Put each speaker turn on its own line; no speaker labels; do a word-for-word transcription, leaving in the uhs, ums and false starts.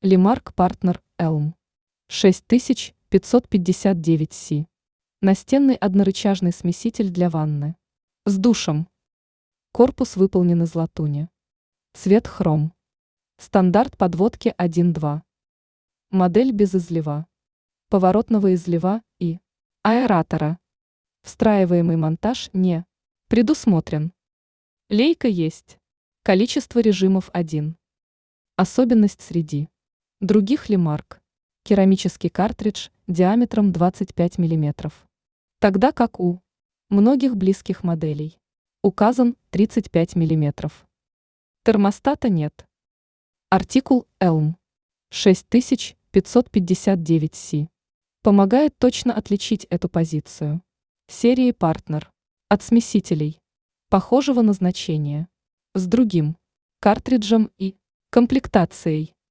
Лимарк Партнер Elm шесть тысяч пятьсот пятьдесят девять си. Настенный однорычажный смеситель для ванны. С душем. Корпус выполнен из латуни. Цвет хром. Стандарт подводки один-два. Модель без излива, поворотного излива и аэратора. Встраиваемый монтаж не предусмотрен. Лейка есть. Количество режимов один. Особенность среди других Лимарк. Керамический картридж диаметром двадцать пять миллиметров. Тогда как у многих близких моделей указан тридцать пять миллиметров. Термостата нет. Артикул Elm шесть тысяч пятьсот пятьдесят девять си. Помогает точно отличить эту позицию. Серии партнер от смесителей похожего назначения с другим картриджем и комплектацией.